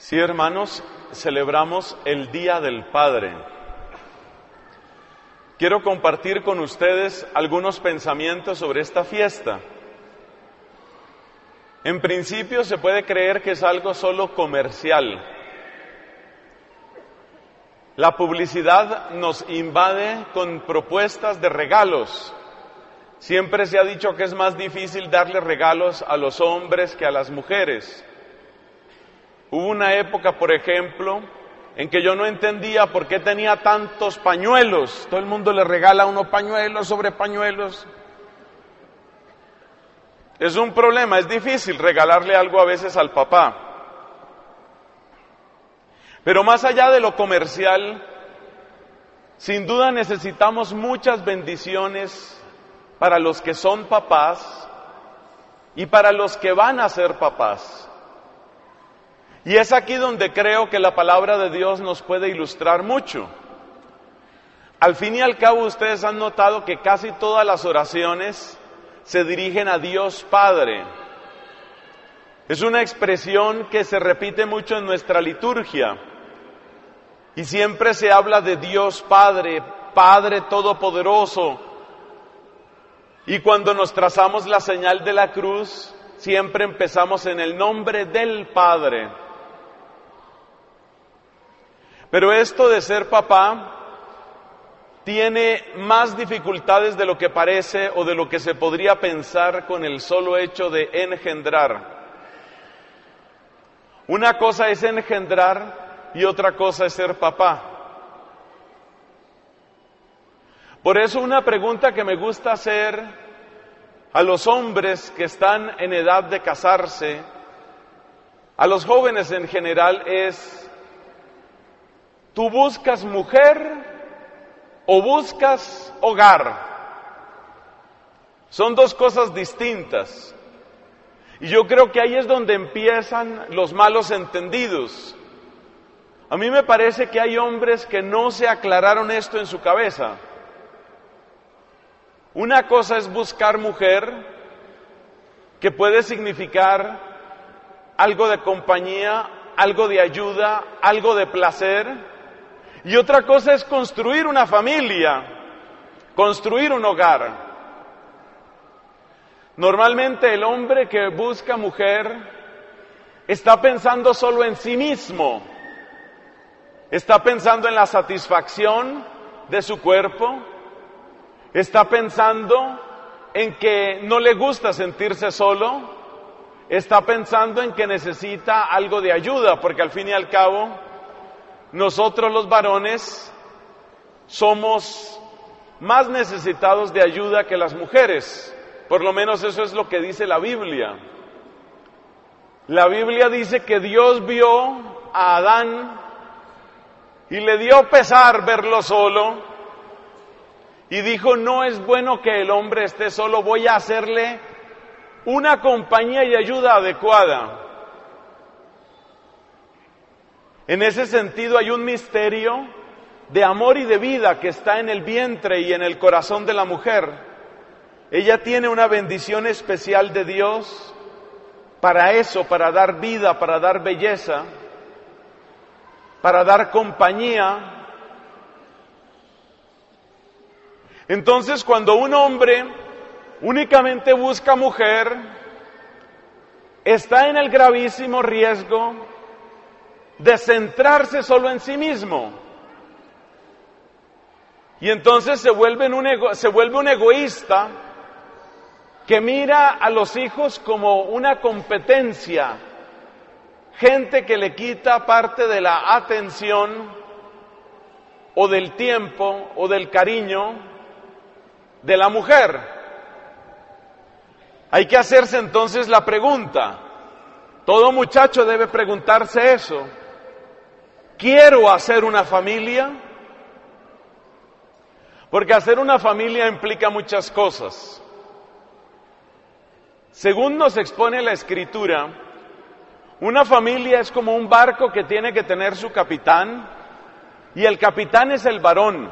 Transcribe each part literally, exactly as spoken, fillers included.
Sí, hermanos, celebramos el Día del Padre. Quiero compartir con ustedes algunos pensamientos sobre esta fiesta. En principio se puede creer que es algo solo comercial. La publicidad nos invade con propuestas de regalos. Siempre se ha dicho que es más difícil darle regalos a los hombres que a las mujeres. Hubo una época, por ejemplo, en que yo no entendía por qué tenía tantos pañuelos. Todo el mundo le regala a uno pañuelos sobre pañuelos. Es un problema, es difícil regalarle algo a veces al papá. Pero más allá de lo comercial, sin duda necesitamos muchas bendiciones para los que son papás y para los que van a ser papás. Y es aquí donde creo que la palabra de Dios nos puede ilustrar mucho. Al fin y al cabo, ustedes han notado que casi todas las oraciones se dirigen a Dios Padre. Es una expresión que se repite mucho en nuestra liturgia. Y siempre se habla de Dios Padre, Padre Todopoderoso. Y cuando nos trazamos la señal de la cruz, siempre empezamos en el nombre del Padre. Pero esto de ser papá tiene más dificultades de lo que parece o de lo que se podría pensar con el solo hecho de engendrar. Una cosa es engendrar y otra cosa es ser papá. Por eso una pregunta que me gusta hacer a los hombres que están en edad de casarse, a los jóvenes en general, es: ¿tú buscas mujer o buscas hogar? Son dos cosas distintas. Y yo creo que ahí es donde empiezan los malos entendidos. A mí me parece que hay hombres que no se aclararon esto en su cabeza. Una cosa es buscar mujer, que puede significar algo de compañía, algo de ayuda, algo de placer. Y otra cosa es construir una familia, construir un hogar. Normalmente el hombre que busca mujer está pensando solo en sí mismo, está pensando en la satisfacción de su cuerpo, está pensando en que no le gusta sentirse solo, está pensando en que necesita algo de ayuda, porque al fin y al cabo nosotros los varones somos más necesitados de ayuda que las mujeres. Por lo menos eso es lo que dice la Biblia. La Biblia dice que Dios vio a Adán y le dio pesar verlo solo y dijo: no es bueno que el hombre esté solo, voy a hacerle una compañía y ayuda adecuada. En ese sentido hay un misterio de amor y de vida que está en el vientre y en el corazón de la mujer. Ella tiene una bendición especial de Dios para eso, para dar vida, para dar belleza, para dar compañía. Entonces, cuando un hombre únicamente busca mujer, está en el gravísimo riesgo de centrarse solo en sí mismo. Y entonces se vuelve un, ego, se vuelve un egoísta que mira a los hijos como una competencia, gente que le quita parte de la atención o del tiempo o del cariño de la mujer. Hay que hacerse entonces la pregunta, todo muchacho debe preguntarse eso: ¿quiero hacer una familia? Porque hacer una familia implica muchas cosas. Según nos expone la Escritura, una familia es como un barco que tiene que tener su capitán, y el capitán es el varón.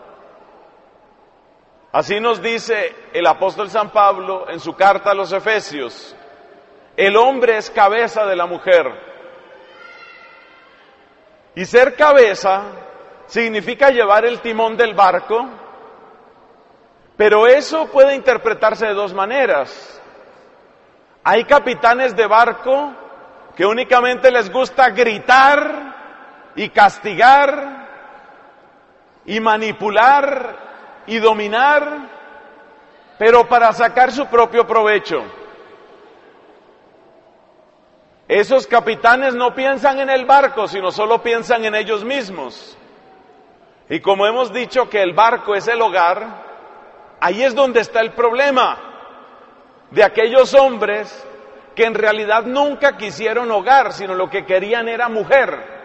Así nos dice el apóstol San Pablo en su carta a los Efesios: el hombre es cabeza de la mujer. Y ser cabeza significa llevar el timón del barco, pero eso puede interpretarse de dos maneras. Hay capitanes de barco que únicamente les gusta gritar y castigar y manipular y dominar, pero para sacar su propio provecho. Esos capitanes no piensan en el barco, sino solo piensan en ellos mismos. Y como hemos dicho que el barco es el hogar, ahí es donde está el problema de aquellos hombres que en realidad nunca quisieron hogar, sino lo que querían era mujer.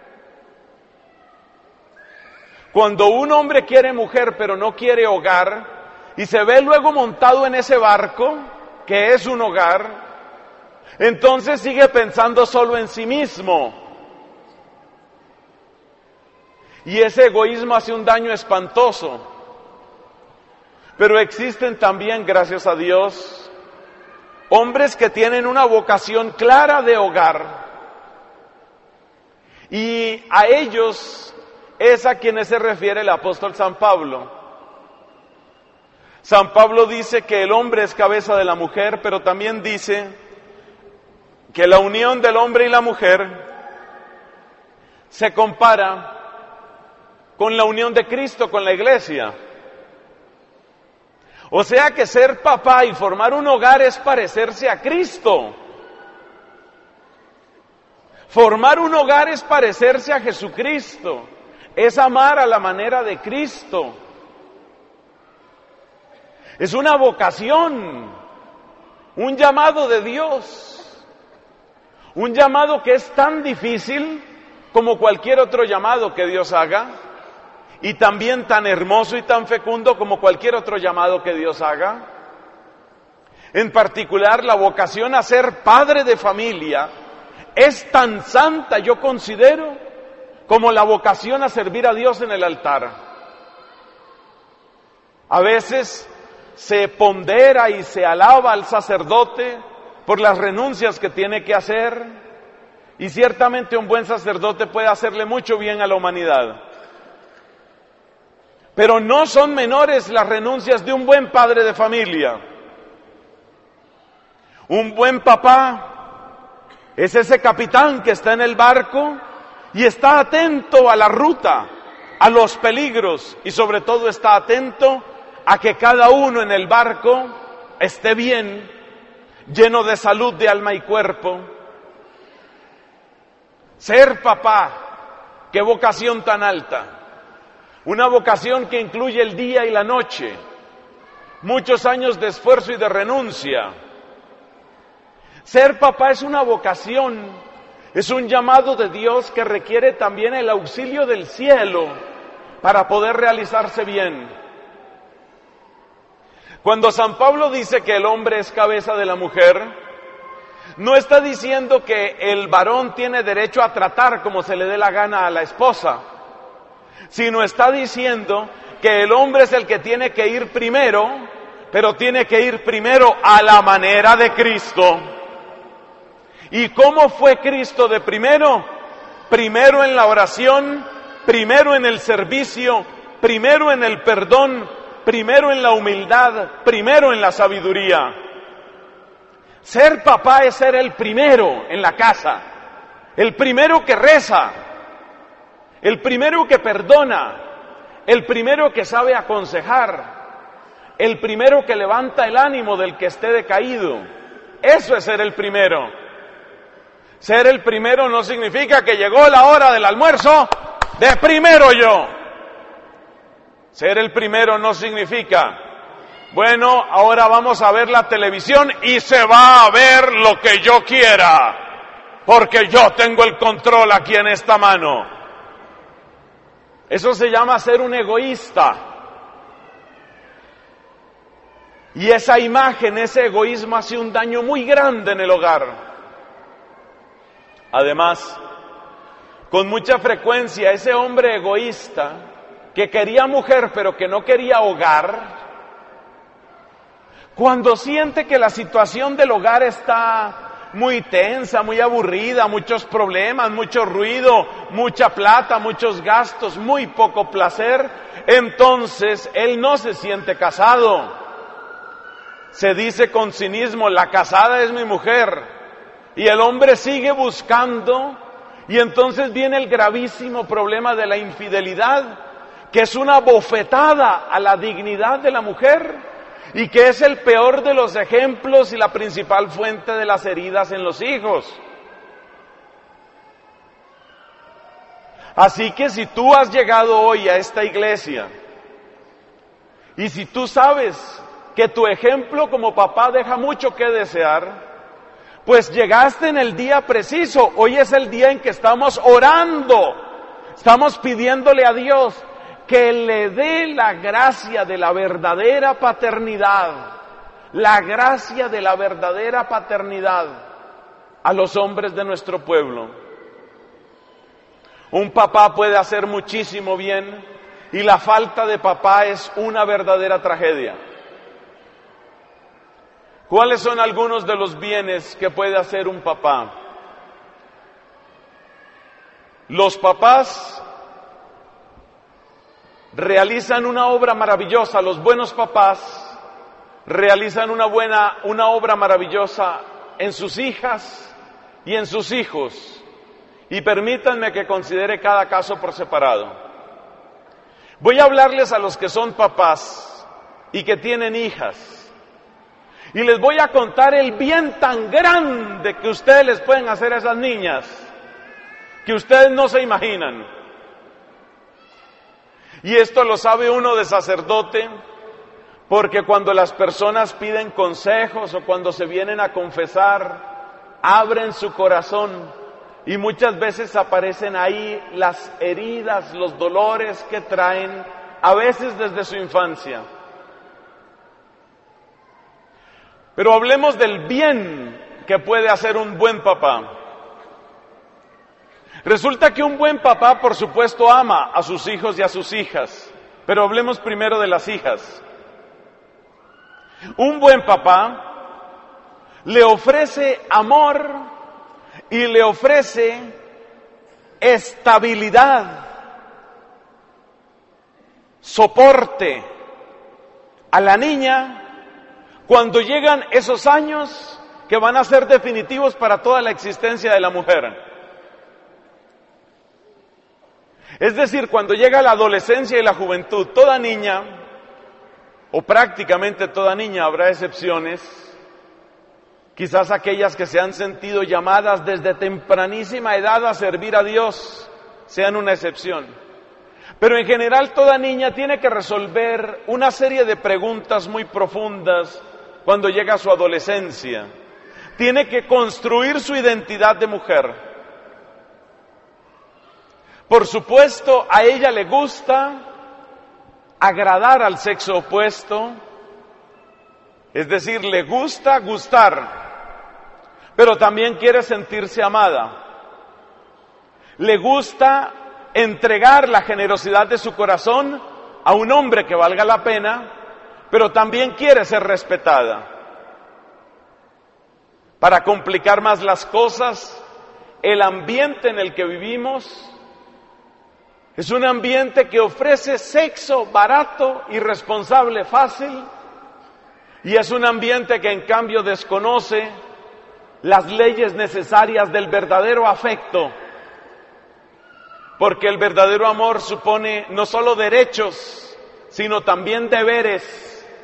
Cuando un hombre quiere mujer pero no quiere hogar, y se ve luego montado en ese barco, que es un hogar, entonces sigue pensando solo en sí mismo. Y ese egoísmo hace un daño espantoso. Pero existen también, gracias a Dios, hombres que tienen una vocación clara de hogar. Y a ellos es a quienes se refiere el apóstol San Pablo. San Pablo dice que el hombre es cabeza de la mujer, pero también dice que la unión del hombre y la mujer se compara con la unión de Cristo con la iglesia. O sea que ser papá y formar un hogar es parecerse a Cristo. Formar un hogar es parecerse a Jesucristo, es amar a la manera de Cristo. Es una vocación, un llamado de Dios, un llamado que es tan difícil como cualquier otro llamado que Dios haga, y también tan hermoso y tan fecundo como cualquier otro llamado que Dios haga. En particular, la vocación a ser padre de familia es tan santa, yo considero, como la vocación a servir a Dios en el altar. A veces se pondera y se alaba al sacerdote por las renuncias que tiene que hacer, y ciertamente un buen sacerdote puede hacerle mucho bien a la humanidad. Pero no son menores las renuncias de un buen padre de familia. Un buen papá es ese capitán que está en el barco y está atento a la ruta, a los peligros, y sobre todo está atento a que cada uno en el barco esté bien, lleno de salud de alma y cuerpo. Ser papá, qué vocación tan alta. Una vocación que incluye el día y la noche, muchos años de esfuerzo y de renuncia. Ser papá es una vocación, es un llamado de Dios que requiere también el auxilio del cielo para poder realizarse bien. Cuando San Pablo dice que el hombre es cabeza de la mujer, no está diciendo que el varón tiene derecho a tratar como se le dé la gana a la esposa, sino está diciendo que el hombre es el que tiene que ir primero, pero tiene que ir primero a la manera de Cristo. ¿Y cómo fue Cristo de primero? Primero en la oración, primero en el servicio, primero en el perdón, primero en la humildad, primero en la sabiduría. Ser papá es ser el primero en la casa, el primero que reza, el primero que perdona, el primero que sabe aconsejar, el primero que levanta el ánimo del que esté decaído. Eso es ser el primero. Ser el primero no significa que llegó la hora del almuerzo, de primero yo. Ser el primero no significa, bueno, ahora vamos a ver la televisión y se va a ver lo que yo quiera, porque yo tengo el control aquí en esta mano. Eso se llama ser un egoísta. Y esa imagen, ese egoísmo hace un daño muy grande en el hogar. Además, con mucha frecuencia ese hombre egoísta que quería mujer pero que no quería hogar, cuando siente que la situación del hogar está muy tensa, muy aburrida, muchos problemas, mucho ruido, mucha plata, muchos gastos, muy poco placer, entonces él no se siente casado. Se dice con cinismo, la casada es mi mujer, y el hombre sigue buscando, y entonces viene el gravísimo problema de la infidelidad, que es una bofetada a la dignidad de la mujer, y que es el peor de los ejemplos y la principal fuente de las heridas en los hijos. Así que si tú has llegado hoy a esta iglesia, y si tú sabes que tu ejemplo como papá deja mucho que desear, pues llegaste en el día preciso. Hoy es el día en que estamos orando, estamos pidiéndole a Dios que le dé la gracia de la verdadera paternidad, la gracia de la verdadera paternidad a los hombres de nuestro pueblo. Un papá puede hacer muchísimo bien y la falta de papá es una verdadera tragedia. ¿Cuáles son algunos de los bienes que puede hacer un papá? Los papás realizan una obra maravillosa, los buenos papás realizan una buena, una obra maravillosa en sus hijas y en sus hijos. Y permítanme que considere cada caso por separado. Voy a hablarles a los que son papás y que tienen hijas. Y les voy a contar el bien tan grande que ustedes les pueden hacer a esas niñas, que ustedes no se imaginan. Y esto lo sabe uno de sacerdote, porque cuando las personas piden consejos o cuando se vienen a confesar, abren su corazón y muchas veces aparecen ahí las heridas, los dolores que traen, a veces desde su infancia. Pero hablemos del bien que puede hacer un buen papá. Resulta que un buen papá, por supuesto, ama a sus hijos y a sus hijas, pero hablemos primero de las hijas. Un buen papá le ofrece amor y le ofrece estabilidad, soporte a la niña cuando llegan esos años que van a ser definitivos para toda la existencia de la mujer. Es decir, cuando llega la adolescencia y la juventud, toda niña, o prácticamente toda niña, habrá excepciones, quizás aquellas que se han sentido llamadas desde tempranísima edad a servir a Dios, sean una excepción. Pero en general toda niña tiene que resolver una serie de preguntas muy profundas cuando llega a su adolescencia. Tiene que construir su identidad de mujer. Por supuesto, a ella le gusta agradar al sexo opuesto, es decir, le gusta gustar, pero también quiere sentirse amada. Le gusta entregar la generosidad de su corazón a un hombre que valga la pena, pero también quiere ser respetada. Para complicar más las cosas, el ambiente en el que vivimos es un ambiente que ofrece sexo barato, irresponsable, fácil, y es un ambiente que en cambio desconoce las leyes necesarias del verdadero afecto, porque el verdadero amor supone no solo derechos, sino también deberes.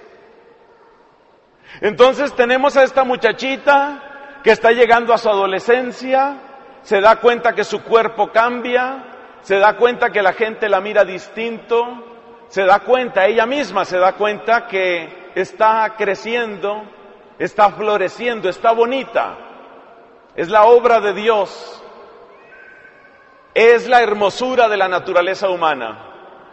Entonces tenemos a esta muchachita que está llegando a su adolescencia, se da cuenta que su cuerpo cambia, se da cuenta que la gente la mira distinto, se da cuenta, ella misma se da cuenta que está creciendo, está floreciendo, está bonita. Es la obra de Dios, es la hermosura de la naturaleza humana.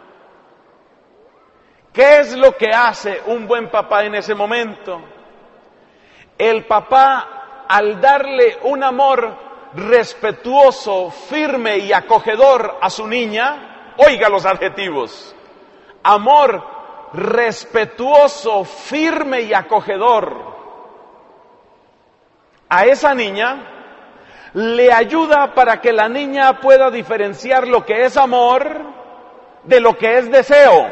¿Qué es lo que hace un buen papá en ese momento? El papá, al darle un amor respetuoso, firme y acogedor a su niña, oiga los adjetivos: amor respetuoso, firme y acogedor a esa niña, le ayuda para que la niña pueda diferenciar lo que es amor de lo que es deseo.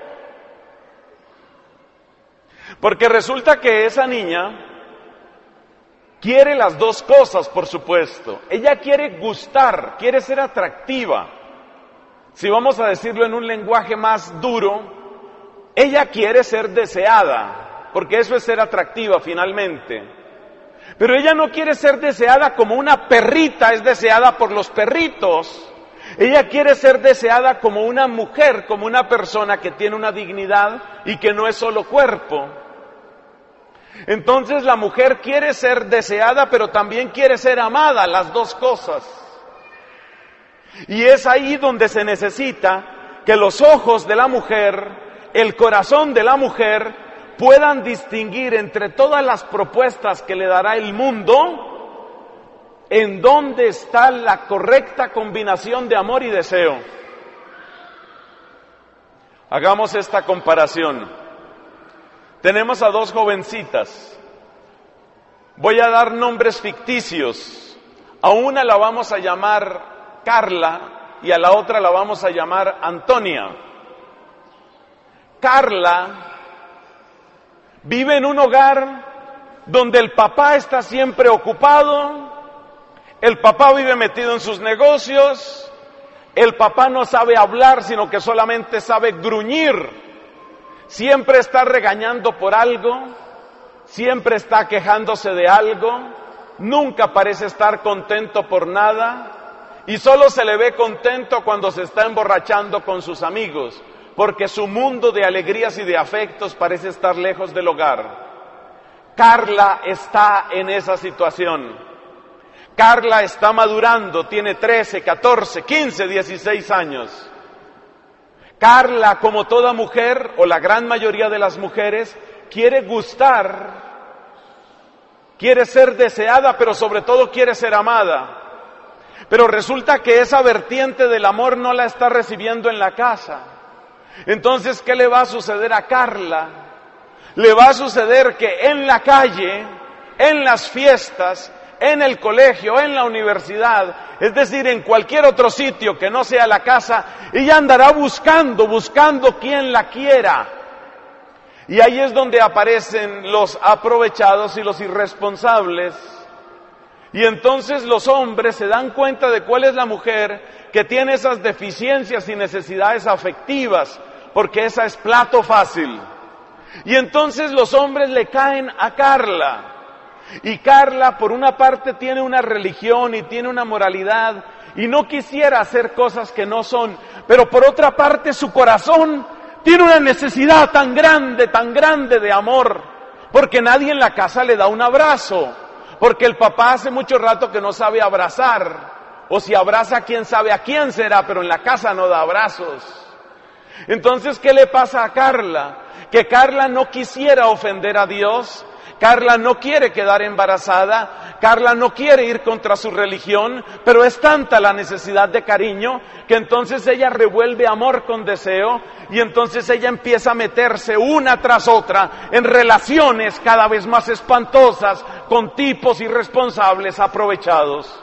Porque resulta que esa niña quiere las dos cosas, por supuesto. Ella quiere gustar, quiere ser atractiva. Si vamos a decirlo en un lenguaje más duro, ella quiere ser deseada, porque eso es ser atractiva finalmente. Pero ella no quiere ser deseada como una perrita es deseada por los perritos. Ella quiere ser deseada como una mujer, como una persona que tiene una dignidad y que no es solo cuerpo. Entonces la mujer quiere ser deseada, pero también quiere ser amada, las dos cosas. Y es ahí donde se necesita que los ojos de la mujer, el corazón de la mujer, puedan distinguir entre todas las propuestas que le dará el mundo, en dónde está la correcta combinación de amor y deseo. Hagamos esta comparación. Tenemos a dos jovencitas. Voy a dar nombres ficticios. A una la vamos a llamar Carla y a la otra la vamos a llamar Antonia. Carla vive en un hogar donde el papá está siempre ocupado, el papá vive metido en sus negocios, el papá no sabe hablar, sino que solamente sabe gruñir, siempre está regañando por algo, siempre está quejándose de algo, nunca parece estar contento por nada, y solo se le ve contento cuando se está emborrachando con sus amigos, porque su mundo de alegrías y de afectos parece estar lejos del hogar. Carla está en esa situación. Carla está madurando, tiene trece, catorce, quince, dieciséis años. Carla, como toda mujer, o la gran mayoría de las mujeres, quiere gustar, quiere ser deseada, pero sobre todo quiere ser amada. Pero resulta que esa vertiente del amor no la está recibiendo en la casa. Entonces, ¿qué le va a suceder a Carla? Le va a suceder que en la calle, en las fiestas, en el colegio, en la universidad, es decir, en cualquier otro sitio que no sea la casa, ella andará buscando, buscando quien la quiera. Y ahí es donde aparecen los aprovechados y los irresponsables. Y entonces los hombres se dan cuenta de cuál es la mujer que tiene esas deficiencias y necesidades afectivas, porque esa es plato fácil. Y entonces los hombres le caen a Carla. Y Carla, por una parte, tiene una religión y tiene una moralidad, y no quisiera hacer cosas que no son, pero por otra parte su corazón tiene una necesidad tan grande, tan grande de amor, porque nadie en la casa le da un abrazo. Porque el papá hace mucho rato que no sabe abrazar, o si abraza quién sabe a quién será, pero en la casa no da abrazos. Entonces, ¿qué le pasa a Carla? Que Carla no quisiera ofender a Dios, Carla no quiere quedar embarazada, Carla no quiere ir contra su religión, pero es tanta la necesidad de cariño que entonces ella revuelve amor con deseo y entonces ella empieza a meterse una tras otra en relaciones cada vez más espantosas con tipos irresponsables aprovechados.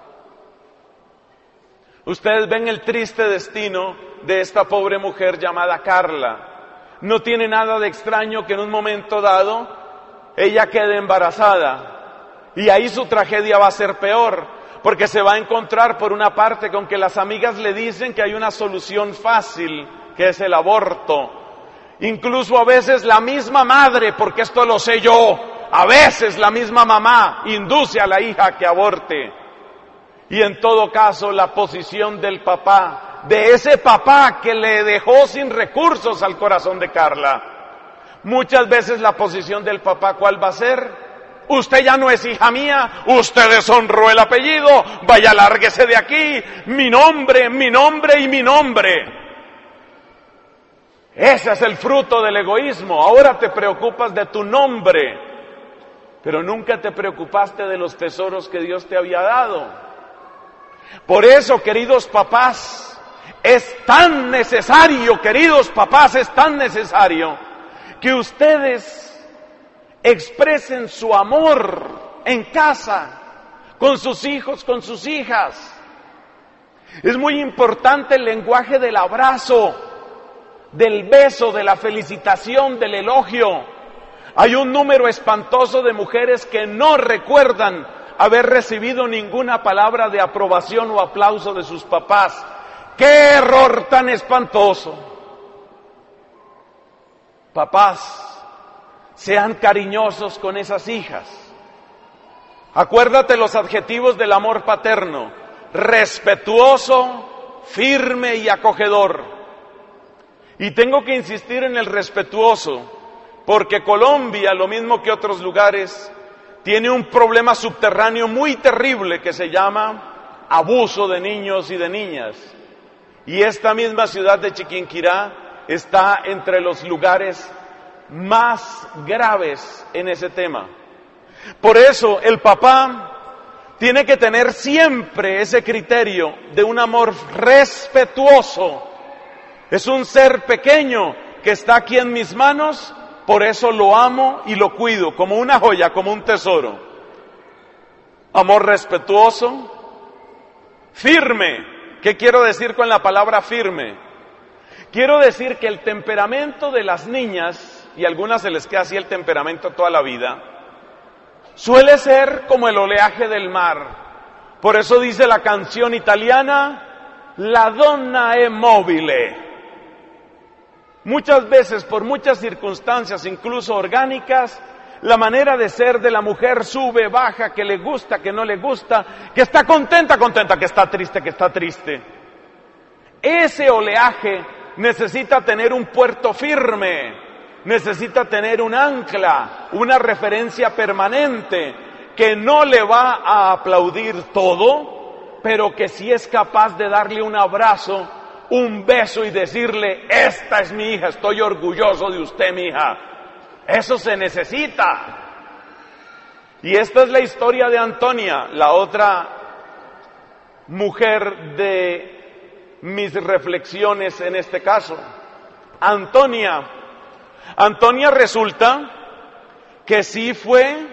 Ustedes ven el triste destino de esta pobre mujer llamada Carla. No tiene nada de extraño que en un momento dado ella quede embarazada. Y ahí su tragedia va a ser peor, porque se va a encontrar por una parte con que las amigas le dicen que hay una solución fácil, que es el aborto. Incluso a veces la misma madre, porque esto lo sé yo, a veces la misma mamá induce a la hija que aborte. Y en todo caso la posición del papá, de ese papá que le dejó sin recursos al corazón de Carla. Muchas veces la posición del papá, ¿cuál va a ser? Usted ya no es hija mía, usted deshonró el apellido, vaya, lárguese de aquí, mi nombre, mi nombre y mi nombre. Ese es el fruto del egoísmo. Ahora te preocupas de tu nombre, pero nunca te preocupaste de los tesoros que Dios te había dado. Por eso, queridos papás, es tan necesario, queridos papás, es tan necesario que ustedes expresen su amor en casa, con sus hijos, con sus hijas. Es muy importante el lenguaje del abrazo, del beso, de la felicitación, del elogio. Hay un número espantoso de mujeres que no recuerdan haber recibido ninguna palabra de aprobación o aplauso de sus papás. ¡Qué error tan espantoso! Papás, sean cariñosos con esas hijas. Acuérdate los adjetivos del amor paterno: respetuoso, firme y acogedor. Y tengo que insistir en el respetuoso, porque Colombia, lo mismo que otros lugares, tiene un problema subterráneo muy terrible que se llama abuso de niños y de niñas. Y esta misma ciudad de Chiquinquirá está entre los lugares más graves en ese tema. Por eso el papá tiene que tener siempre ese criterio de un amor respetuoso. Es un ser pequeño que está aquí en mis manos, por eso lo amo y lo cuido como una joya, como un tesoro. Amor respetuoso, firme. ¿Qué quiero decir con la palabra firme? Quiero decir que el temperamento de las niñas, y a algunas se les queda así el temperamento toda la vida, suele ser como el oleaje del mar. Por eso dice la canción italiana, la donna è mobile. Muchas veces, por muchas circunstancias, incluso orgánicas, la manera de ser de la mujer sube, baja, que le gusta, que no le gusta, que está contenta, contenta, que está triste, que está triste. Ese oleaje necesita tener un puerto firme, necesita tener un ancla, una referencia permanente, que no le va a aplaudir todo, pero que sí es capaz de darle un abrazo, un beso y decirle, esta es mi hija, estoy orgulloso de usted, mi hija. Eso se necesita. Y esta es la historia de Antonia, la otra mujer de mis reflexiones en este caso. Antonia, Antonia resulta que sí fue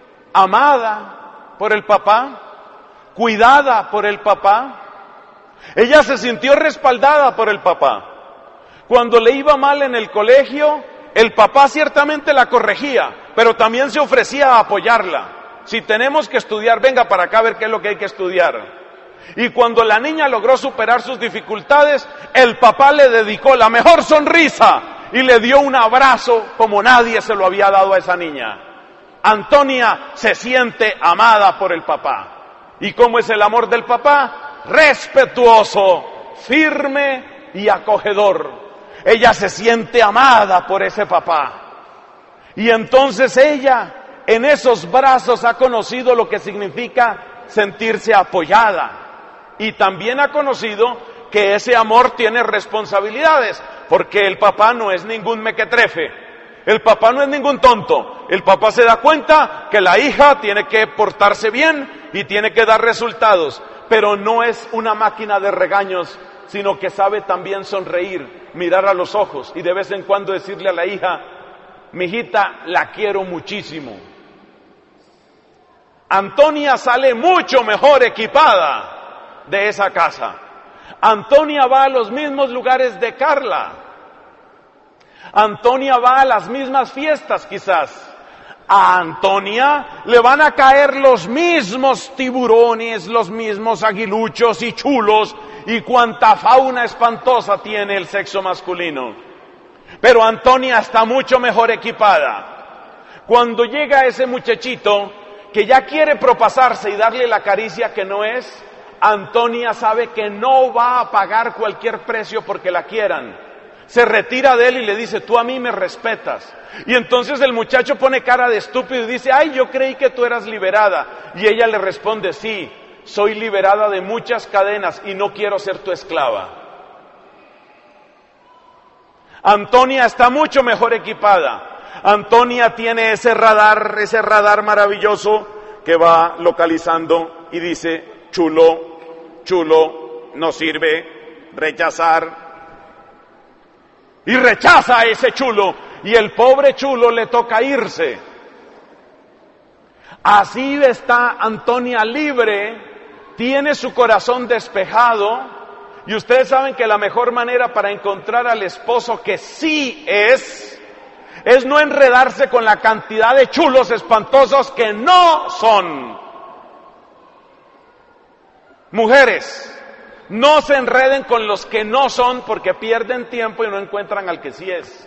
amada por el papá, cuidada por el papá. Ella se sintió respaldada por el papá. Cuando le iba mal en el colegio, el papá ciertamente la corregía, pero también se ofrecía a apoyarla. Si tenemos que estudiar, venga para acá a ver qué es lo que hay que estudiar. Y cuando la niña logró superar sus dificultades, el papá le dedicó la mejor sonrisa y le dio un abrazo como nadie se lo había dado a esa niña. Antonia se siente amada por el papá. ¿Y cómo es el amor del papá? Respetuoso, firme y acogedor. Ella se siente amada por ese papá. Y entonces ella, en esos brazos, ha conocido lo que significa sentirse apoyada. Y también ha conocido que ese amor tiene responsabilidades, porque el papá no es ningún mequetrefe, el papá no es ningún tonto. El papá se da cuenta que la hija tiene que portarse bien y tiene que dar resultados, pero no es una máquina de regaños, sino que sabe también sonreír, mirar a los ojos y de vez en cuando decirle a la hija, mijita, la quiero muchísimo. Antonia sale mucho mejor equipada de esa casa. Antonia va a los mismos lugares de Carla. Antonia va a las mismas fiestas quizás. A Antonia le van a caer los mismos tiburones, los mismos aguiluchos y chulos y cuanta fauna espantosa tiene el sexo masculino. Pero Antonia está mucho mejor equipada. Cuando llega ese muchachito que ya quiere propasarse y darle la caricia que no es, Antonia sabe que no va a pagar cualquier precio porque la quieran. Se retira de él y le dice, tú a mí me respetas. Y entonces el muchacho pone cara de estúpido y dice, ay, yo creí que tú eras liberada. Y ella le responde, sí, soy liberada de muchas cadenas y no quiero ser tu esclava. Antonia está mucho mejor equipada. Antonia tiene ese radar, ese radar maravilloso que va localizando y dice, chulo, chulo, no sirve, rechazar. Y rechaza a ese chulo, y el pobre chulo le toca irse. Así está Antonia libre, tiene su corazón despejado, y ustedes saben que la mejor manera para encontrar al esposo que sí es, es no enredarse con la cantidad de chulos espantosos que no son. Mujeres, no se enreden con los que no son porque pierden tiempo y no encuentran al que sí es.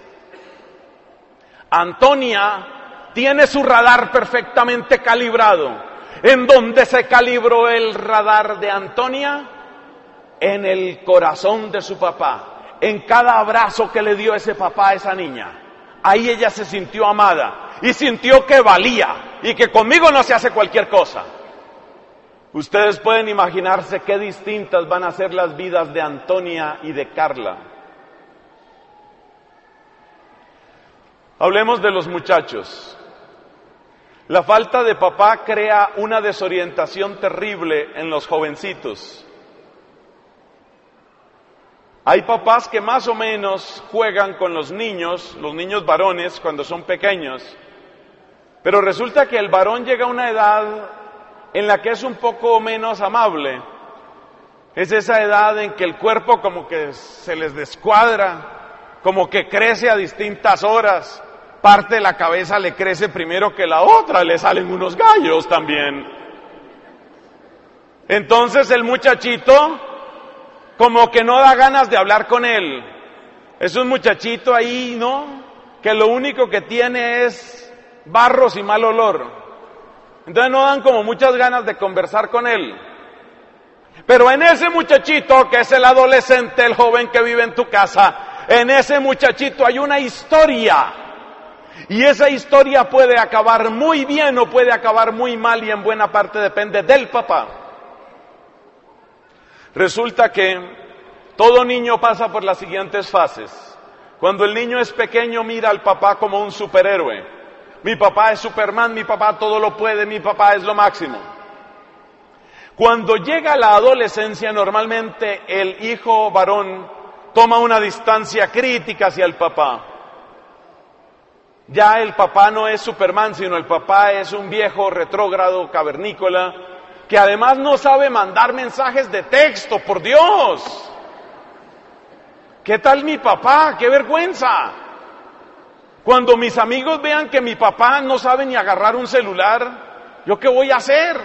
Antonia tiene su radar perfectamente calibrado. ¿En dónde se calibró el radar de Antonia? En el corazón de su papá, en cada abrazo que le dio ese papá a esa niña. Ahí ella se sintió amada y sintió que valía y que conmigo no se hace cualquier cosa. Ustedes pueden imaginarse qué distintas van a ser las vidas de Antonia y de Carla. Hablemos de los muchachos. La falta de papá crea una desorientación terrible en los jovencitos. Hay papás que más o menos juegan con los niños, los niños varones, cuando son pequeños, pero resulta que el varón llega a una edad en la que es un poco menos amable. Es esa edad en que el cuerpo como que se les descuadra, como que crece a distintas horas. Parte de la cabeza le crece primero que la otra, le salen unos gallos también. Entonces el muchachito como que no da ganas de hablar con él. Es un muchachito ahí, ¿no? Que lo único que tiene es barros y mal olor. Entonces no dan como muchas ganas de conversar con él. Pero en ese muchachito, que es el adolescente, el joven que vive en tu casa, en ese muchachito hay una historia. Y esa historia puede acabar muy bien o puede acabar muy mal, y en buena parte depende del papá. Resulta que todo niño pasa por las siguientes fases. Cuando el niño es pequeño, mira al papá como un superhéroe. Mi papá es Superman, mi papá todo lo puede, mi papá es lo máximo. Cuando llega la adolescencia, normalmente el hijo varón toma una distancia crítica hacia el papá. Ya el papá no es Superman, sino el papá es un viejo retrógrado cavernícola que además no sabe mandar mensajes de texto, por Dios. ¿Qué tal mi papá? ¡Qué vergüenza! Cuando mis amigos vean que mi papá no sabe ni agarrar un celular, ¿yo qué voy a hacer?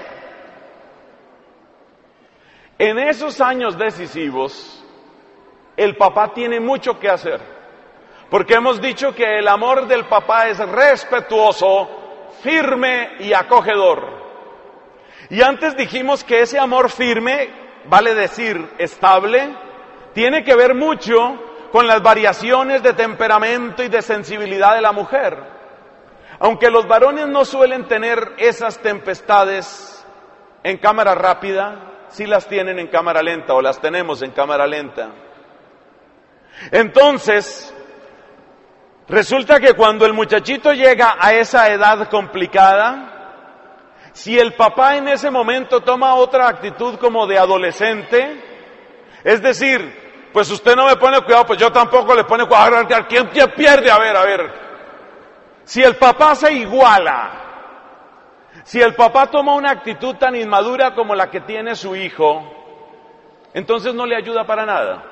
En esos años decisivos, el papá tiene mucho que hacer, porque hemos dicho que el amor del papá es respetuoso, firme y acogedor. Y antes dijimos que ese amor firme, vale decir estable, tiene que ver mucho con las variaciones de temperamento y de sensibilidad de la mujer. Aunque los varones no suelen tener esas tempestades en cámara rápida, sí las tienen en cámara lenta, o las tenemos en cámara lenta. Entonces, resulta que cuando el muchachito llega a esa edad complicada, si el papá en ese momento toma otra actitud como de adolescente, es decir, pues usted no me pone cuidado, pues yo tampoco le pone cuidado. ¿Quién, quién pierde? A ver, a ver. Si el papá se iguala, si el papá toma una actitud tan inmadura como la que tiene su hijo, entonces no le ayuda para nada.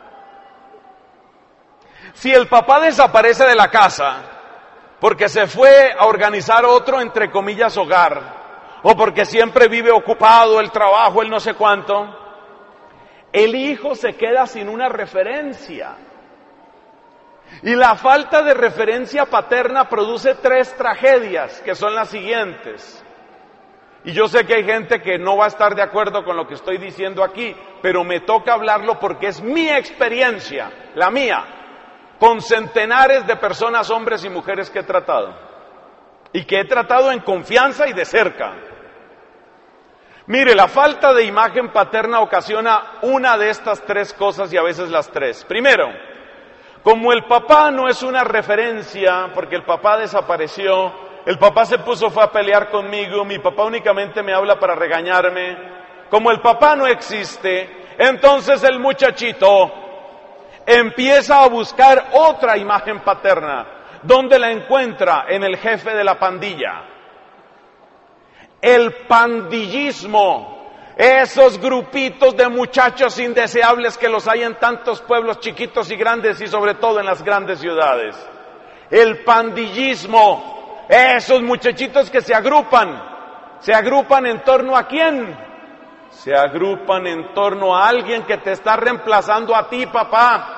Si el papá desaparece de la casa porque se fue a organizar otro, entre comillas, hogar, o porque siempre vive ocupado, el trabajo, el no sé cuánto, el hijo se queda sin una referencia. Y la falta de referencia paterna produce tres tragedias, que son las siguientes. Y yo sé que hay gente que no va a estar de acuerdo con lo que estoy diciendo aquí, pero me toca hablarlo porque es mi experiencia, la mía, con centenares de personas, hombres y mujeres que he tratado. Y que he tratado en confianza y de cerca. Mire, la falta de imagen paterna ocasiona una de estas tres cosas y a veces las tres. Primero, como el papá no es una referencia, porque el papá desapareció, el papá se puso, fue a pelear conmigo, mi papá únicamente me habla para regañarme, como el papá no existe, entonces el muchachito empieza a buscar otra imagen paterna. ¿Dónde la encuentra? En el jefe de la pandilla. el pandillismo, esos grupitos de muchachos indeseables que los hay en tantos pueblos chiquitos y grandes y sobre todo en las grandes ciudades. El pandillismo, esos muchachitos que se agrupan, se agrupan en torno a quién? Se agrupan en torno a alguien que te está reemplazando a ti, papá.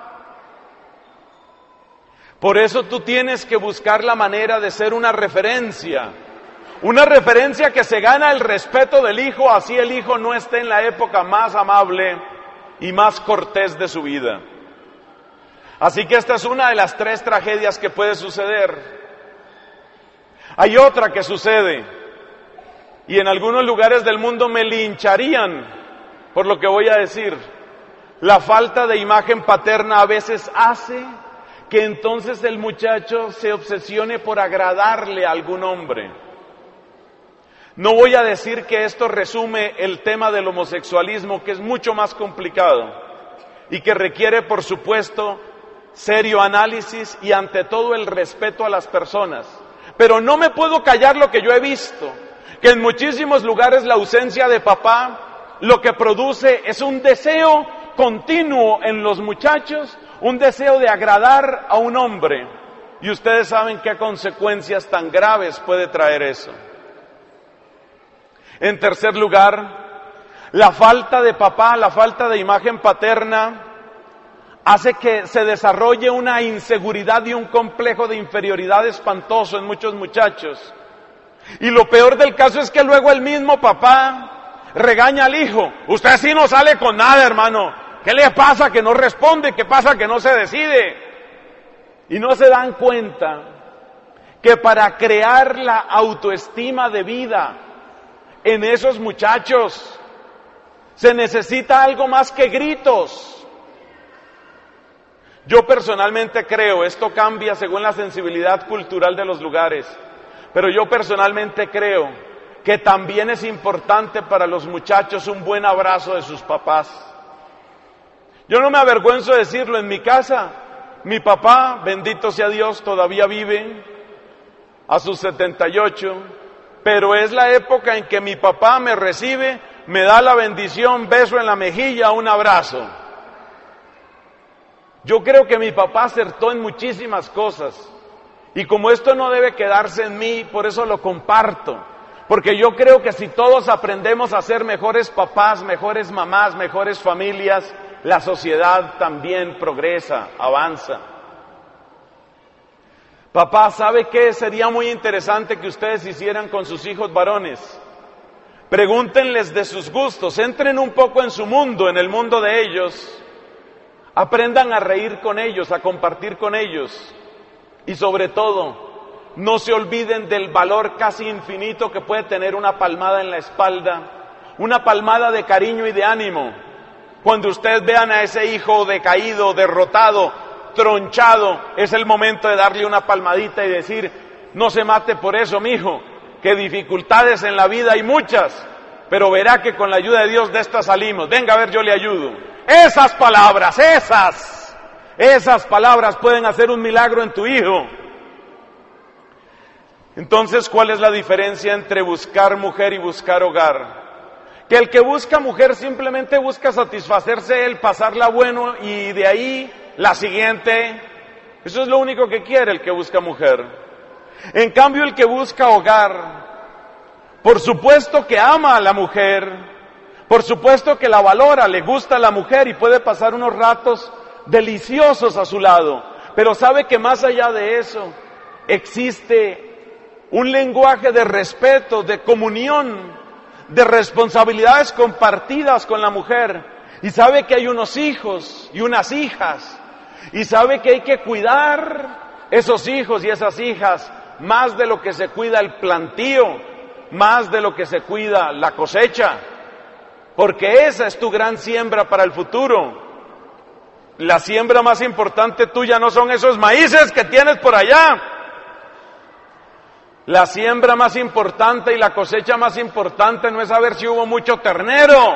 Por eso tú tienes que buscar la manera de ser una referencia. Una referencia que se gana el respeto del hijo, así el hijo no esté en la época más amable y más cortés de su vida. Así que esta es una de las tres tragedias que puede suceder. Hay otra que sucede, y en algunos lugares del mundo me lincharían por lo que voy a decir. La falta de imagen paterna a veces hace que entonces el muchacho se obsesione por agradarle a algún hombre. No voy a decir que esto resume el tema del homosexualismo, que es mucho más complicado y que requiere, por supuesto, serio análisis y ante todo el respeto a las personas. Pero no me puedo callar lo que yo he visto, que en muchísimos lugares la ausencia de papá lo que produce es un deseo continuo en los muchachos, un deseo de agradar a un hombre. Y ustedes saben qué consecuencias tan graves puede traer eso. En tercer lugar, la falta de papá, la falta de imagen paterna, hace que se desarrolle una inseguridad y un complejo de inferioridad espantoso en muchos muchachos. Y lo peor del caso es que luego el mismo papá regaña al hijo. Usted sí no sale con nada, hermano. ¿Qué le pasa que no responde? ¿Qué pasa que no se decide? Y no se dan cuenta que para crear la autoestima de vida en esos muchachos se necesita algo más que gritos. Yo personalmente creo, esto cambia según la sensibilidad cultural de los lugares, pero yo personalmente creo que también es importante para los muchachos un buen abrazo de sus papás. Yo no me avergüenzo de decirlo, en mi casa, mi papá, bendito sea Dios, todavía vive a sus setenta y ocho, pero es la época en que mi papá me recibe, me da la bendición, beso en la mejilla, un abrazo. Yo creo que mi papá acertó en muchísimas cosas, y como esto no debe quedarse en mí, por eso lo comparto, porque yo creo que si todos aprendemos a ser mejores papás, mejores mamás, mejores familias, la sociedad también progresa, avanza. Papá, ¿sabe qué? Sería muy interesante que ustedes hicieran con sus hijos varones. Pregúntenles de sus gustos, entren un poco en su mundo, en el mundo de ellos. Aprendan a reír con ellos, a compartir con ellos. Y sobre todo, no se olviden del valor casi infinito que puede tener una palmada en la espalda, una palmada de cariño y de ánimo. Cuando ustedes vean a ese hijo decaído, derrotado, tronchado, es el momento de darle una palmadita y decir, no se mate por eso, mijo, que dificultades en la vida hay muchas, pero verá que con la ayuda de Dios de estas salimos. Venga a ver, yo le ayudo. Esas palabras, esas, esas palabras pueden hacer un milagro en tu hijo. Entonces, ¿cuál es la diferencia entre buscar mujer y buscar hogar? Que el que busca mujer simplemente busca satisfacerse él, pasarla bueno y de ahí la siguiente. Eso es lo único que quiere el que busca mujer. En cambio, el que busca hogar, por supuesto que ama a la mujer, por supuesto que la valora, le gusta a la mujer y puede pasar unos ratos deliciosos a su lado, pero sabe que más allá de eso existe un lenguaje de respeto, de comunión, de responsabilidades compartidas con la mujer, y sabe que hay unos hijos y unas hijas, y sabe que hay que cuidar esos hijos y esas hijas más de lo que se cuida el plantío, más de lo que se cuida la cosecha, porque esa es tu gran siembra para el futuro. La siembra más importante tuya no son esos maíces que tienes por allá. La siembra más importante y la cosecha más importante no es saber si hubo mucho ternero.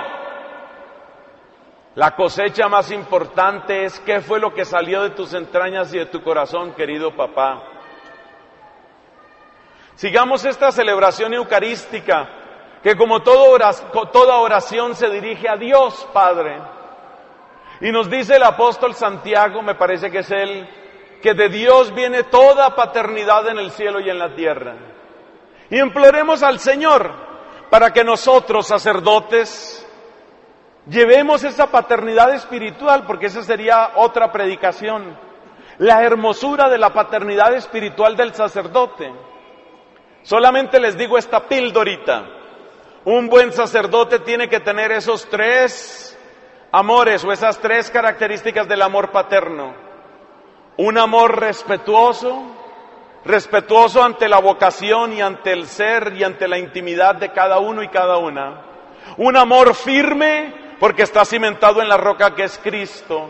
La cosecha más importante es qué fue lo que salió de tus entrañas y de tu corazón, querido papá. Sigamos esta celebración eucarística, que como toda oración se dirige a Dios Padre. Y nos dice el apóstol Santiago, me parece que es él, que de Dios viene toda paternidad en el cielo y en la tierra. Y imploremos al Señor para que nosotros, sacerdotes, llevemos esa paternidad espiritual, porque esa sería otra predicación, la hermosura de la paternidad espiritual del sacerdote. Solamente les digo esta pildorita. Un buen sacerdote tiene que tener esos tres amores o esas tres características del amor paterno. Un amor respetuoso, respetuoso ante la vocación y ante el ser y ante la intimidad de cada uno y cada una. Un amor firme porque está cimentado en la roca que es Cristo.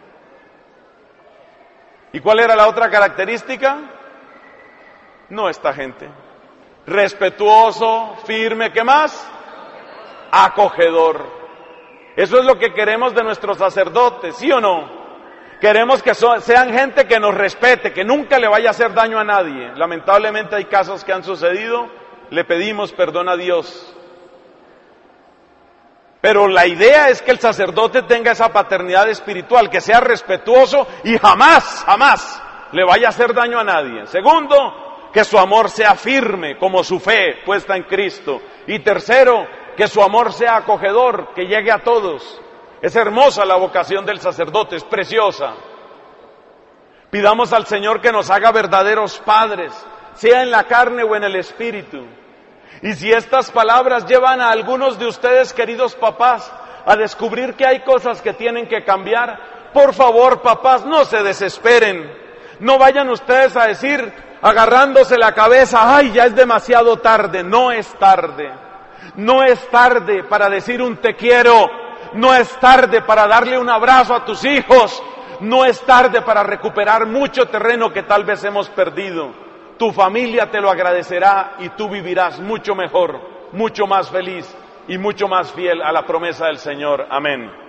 ¿Y cuál era la otra característica? No esta gente. Respetuoso, firme, ¿qué más? Acogedor. Eso es lo que queremos de nuestros sacerdotes, ¿sí o no? Queremos que so- sean gente que nos respete, que nunca le vaya a hacer daño a nadie. Lamentablemente hay casos que han sucedido, le pedimos perdón a Dios. Pero la idea es que el sacerdote tenga esa paternidad espiritual, que sea respetuoso y jamás, jamás le vaya a hacer daño a nadie. Segundo, que su amor sea firme, como su fe puesta en Cristo. Y tercero, que su amor sea acogedor, que llegue a todos. Es hermosa la vocación del sacerdote, es preciosa. Pidamos al Señor que nos haga verdaderos padres, sea en la carne o en el espíritu. Y si estas palabras llevan a algunos de ustedes, queridos papás, a descubrir que hay cosas que tienen que cambiar, por favor, papás, no se desesperen. No vayan ustedes a decir, agarrándose la cabeza, ay, ya es demasiado tarde. No es tarde. No es tarde para decir un te quiero. No es tarde para darle un abrazo a tus hijos. No es tarde para recuperar mucho terreno que tal vez hemos perdido. Tu familia te lo agradecerá y tú vivirás mucho mejor, mucho más feliz y mucho más fiel a la promesa del Señor. Amén.